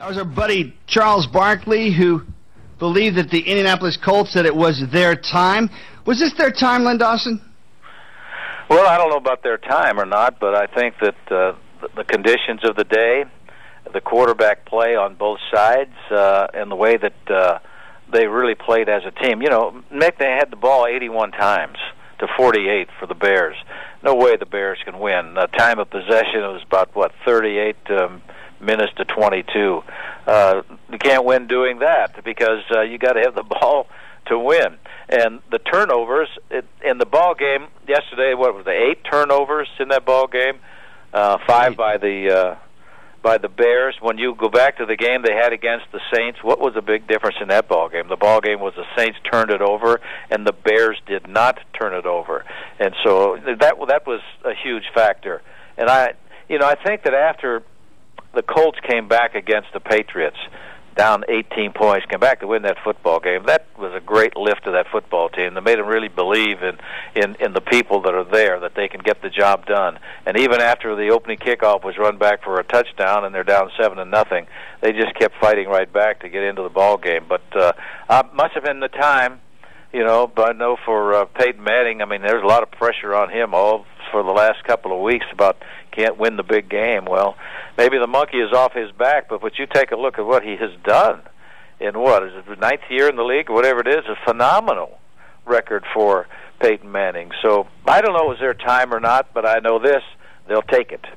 That was our buddy Charles Barkley, who believed that the Indianapolis Colts said it was their time. Was this their time, Len Dawson? Well, I don't know about their time or not, but I think that the conditions of the day, the quarterback play on both sides, and the way that they really played as a team. You know, Nick, they had the ball 81 times to 48 for the Bears. No way the Bears can win. The time of possession was about, 38 minutes to 22. You can't win doing that because you got to have the ball to win. And the turnovers in the ball game yesterday, what was it, 8 turnovers in that ball game, 5 by the Bears. When you go back to the game they had against the Saints, what was the big difference in that ball game? The ball game was the Saints turned it over, and the Bears did not turn it over, and so that was a huge factor. And I think that after the Colts came back against the Patriots, down 18 points, came back to win that football game. That was a great lift to that football team. They made them really believe in the people that are there, that they can get the job done. And even after the opening kickoff was run back for a touchdown and they're down 7-0, they just kept fighting right back to get into the ball game. But must have been the time, but I know for Peyton Manning, I mean, there's a lot of pressure on him all for the last couple of weeks about can't win the big game. Well, maybe the monkey is off his back, but you take a look at what he has done in is it the 9th year in the league or whatever it is, a phenomenal record for Peyton Manning. So I don't know if it's their time or not, but I know this, they'll take it.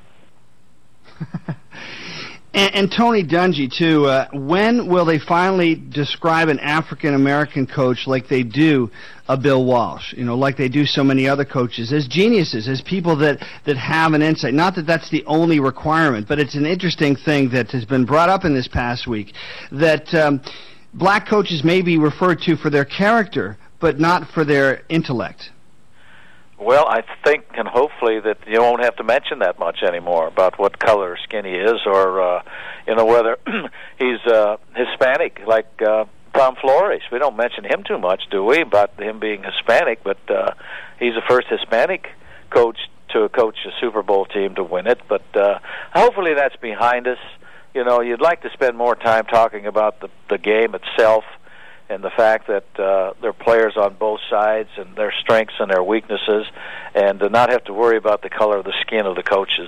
And Tony Dungy, too, when will they finally describe an African-American coach like they do a Bill Walsh, like they do so many other coaches, as geniuses, as people that have an insight? Not that that's the only requirement, but it's an interesting thing that has been brought up in this past week, that black coaches may be referred to for their character, but not for their intellect. Well, I think, and hopefully, that you won't have to mention that much anymore about what color skin he is, or whether he's Hispanic, like Tom Flores. We don't mention him too much, do we, about him being Hispanic? But he's the first Hispanic coach to coach a Super Bowl team to win it. But hopefully, that's behind us. You'd like to spend more time talking about the game itself, and the fact that there are players on both sides and their strengths and their weaknesses, and to not have to worry about the color of the skin of the coaches.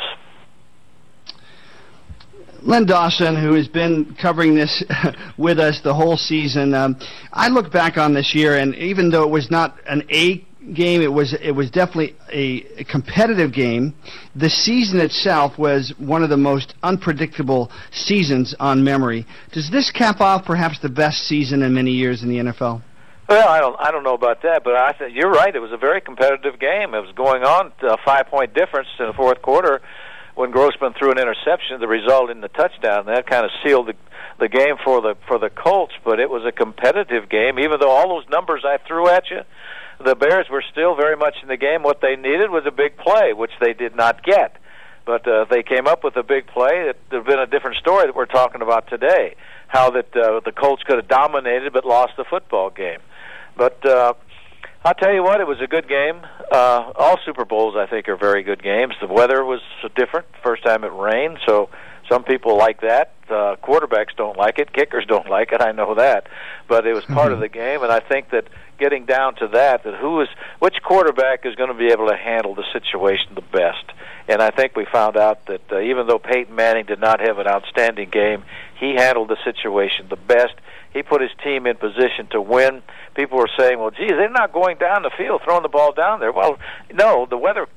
Len Dawson, who has been covering this with us the whole season, I look back on this year, and even though it was not an A game, it was definitely a competitive game. The season itself was one of the most unpredictable seasons on memory. Does this cap off perhaps the best season in many years in the NFL? Well, I don't know about that, but I think you're right. It was a very competitive game. It was going on a 5-point difference in the fourth quarter when Grossman threw an interception that resulted in the touchdown. That kind of sealed the game for the Colts. But it was a competitive game, even though all those numbers I threw at you. The Bears were still very much in the game. What they needed was a big play, which they did not get. But they came up with a big play. It would have been a different story that we're talking about today, how that the Colts could have dominated but lost the football game. But I'll tell you what, it was a good game. All Super Bowls, I think, are very good games. The weather was different. First time it rained, so some people like that. Quarterbacks don't like it. Kickers don't like it. I know that. But it was part of the game, and I think that getting down to that which quarterback is going to be able to handle the situation the best. And I think we found out that even though Peyton Manning did not have an outstanding game, he handled the situation the best. He put his team in position to win. People were saying, well, geez, they're not going down the field, throwing the ball down there. Well, no, the weather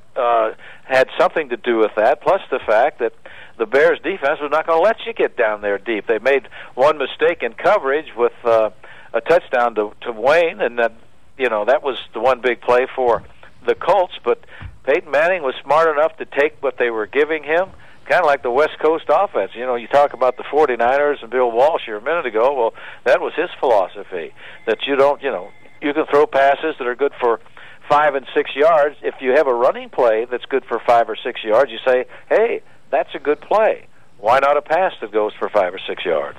had something to do with that, plus the fact that the Bears' defense was not going to let you get down there deep. They made one mistake in coverage with a touchdown to Wayne, and that was the one big play for the Colts. But Peyton Manning was smart enough to take what they were giving him, kind of like the West Coast offense. You talk about the 49ers and Bill Walsh here a minute ago. Well, that was his philosophy, that you can throw passes that are good for 5 and 6 yards. If you have a running play that's good for 5 or 6 yards, you say, hey, that's a good play. Why not a pass that goes for 5 or 6 yards?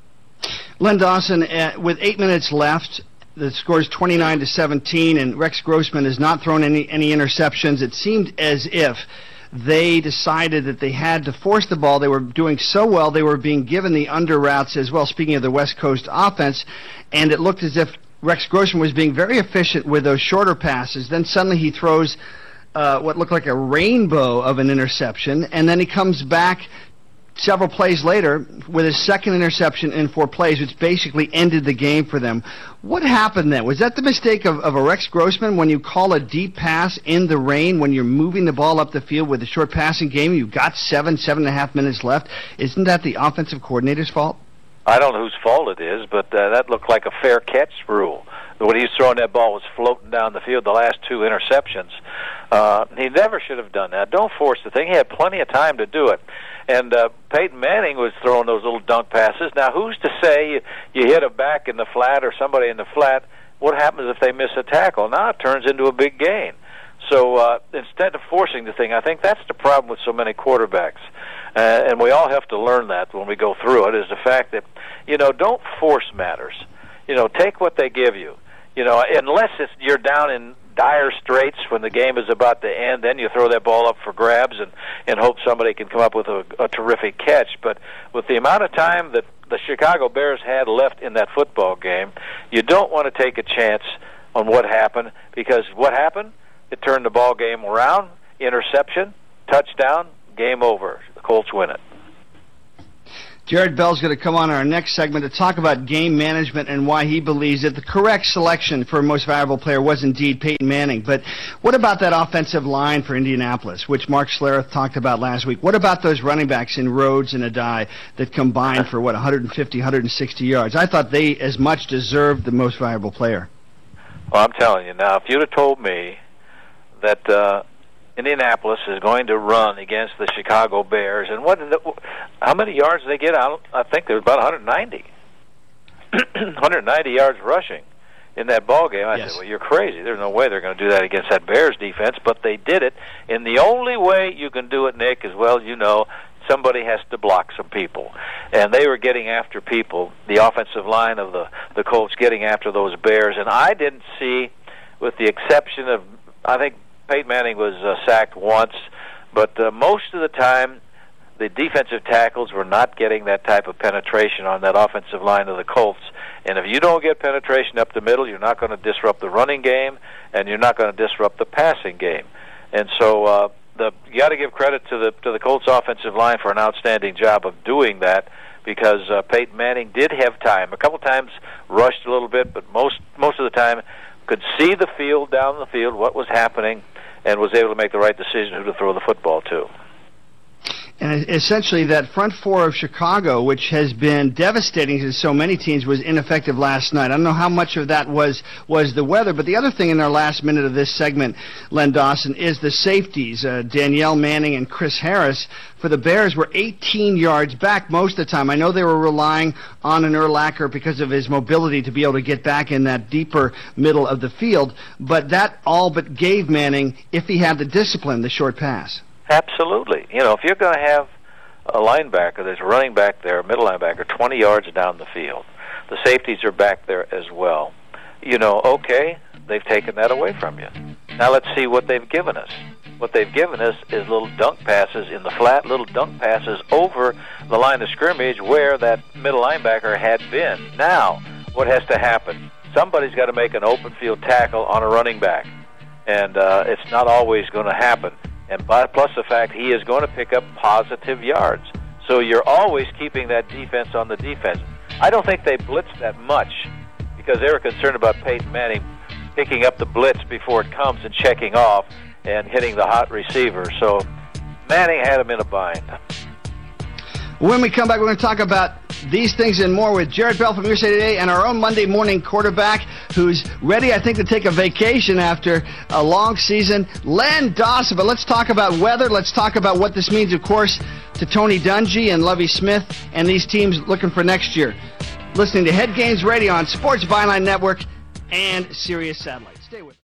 Len Dawson, with 8 minutes left, the score is 29-17, and Rex Grossman has not thrown any interceptions. It seemed as if they decided that they had to force the ball. They were doing so well, they were being given the under routes as well, speaking of the West Coast offense, and it looked as if Rex Grossman was being very efficient with those shorter passes. Then suddenly he throws what looked like a rainbow of an interception, and then he comes back several plays later with his second interception in 4 plays, which basically ended the game for them. What happened then? Was that the mistake of a Rex Grossman when you call a deep pass in the rain, when you're moving the ball up the field with a short passing game, you've got 7.5 minutes left? Isn't that the offensive coordinator's fault? I don't know whose fault it is, but that looked like a fair catch rule. When he was throwing that ball, was floating down the field the last 2 interceptions. He never should have done that. Don't force the thing. He had plenty of time to do it. And Peyton Manning was throwing those little dunk passes. Now, who's to say you hit a back in the flat or somebody in the flat, what happens if they miss a tackle? Now it turns into a big gain. So instead of forcing the thing, I think that's the problem with so many quarterbacks. And we all have to learn that when we go through it, is the fact that, don't force matters. Take what they give you. Unless you're down in dire straits when the game is about to end, then you throw that ball up for grabs and hope somebody can come up with a terrific catch. But with the amount of time that the Chicago Bears had left in that football game, you don't want to take a chance on what happened, because what happened? It turned the ball game around, interception, touchdown, game over. The Colts win it. Jared Bell's going to come on our next segment to talk about game management and why he believes that the correct selection for most valuable player was indeed Peyton Manning. But what about that offensive line for Indianapolis, which Mark Schlereth talked about last week? What about those running backs in Rhodes and Adai that combined for, 150, 160 yards? I thought they as much deserved the most valuable player. Well, I'm telling you now, if you'd have told me that Indianapolis is going to run against the Chicago Bears, and how many yards did they get? I think there was about 190. 190 yards rushing in that ball game. I said, well, you're crazy. There's no way they're going to do that against that Bears defense, but they did it. And the only way you can do it, Nick, as well as you know, somebody has to block some people. And they were getting after people, the offensive line of the Colts getting after those Bears. And I didn't see, with the exception of, I think Peyton Manning was sacked once, but most of the time the defensive tackles were not getting that type of penetration on that offensive line of the Colts. And if you don't get penetration up the middle, you're not going to disrupt the running game, and you're not going to disrupt the passing game. And so you got to give credit to the Colts offensive line for an outstanding job of doing that, because Peyton Manning did have time. A couple times rushed a little bit, but most of the time could see the field, down the field, what was happening, and was able to make the right decision who to throw the football to. And essentially that front four of Chicago, which has been devastating to so many teams, was ineffective last night. I don't know how much of that was the weather, but the other thing in our last minute of this segment, Len Dawson, is the safeties. Danielle Manning and Chris Harris for the Bears were 18 yards back most of the time. I know they were relying on an Urlacher because of his mobility to be able to get back in that deeper middle of the field, but that all but gave Manning, if he had the discipline, the short pass. Absolutely. If you're going to have a linebacker that's running back there, a middle linebacker, 20 yards down the field, the safeties are back there as well. Okay, they've taken that away from you. Now let's see what they've given us. What they've given us is little dunk passes in the flat, little dunk passes over the line of scrimmage where that middle linebacker had been. Now, what has to happen? Somebody's got to make an open field tackle on a running back, and it's not always going to happen. And plus the fact he is going to pick up positive yards. So you're always keeping that defense on the defense. I don't think they blitzed that much because they were concerned about Peyton Manning picking up the blitz before it comes and checking off and hitting the hot receiver. So Manning had him in a bind. When we come back, we're going to talk about these things and more with Jared Bell from USA Today and our own Monday morning quarterback who's ready, I think, to take a vacation after a long season, Len Dawson. But let's talk about weather. Let's talk about what this means, of course, to Tony Dungy and Lovie Smith and these teams looking for next year. Listening to Head Games Radio on Sports Byline Network and Sirius Satellite.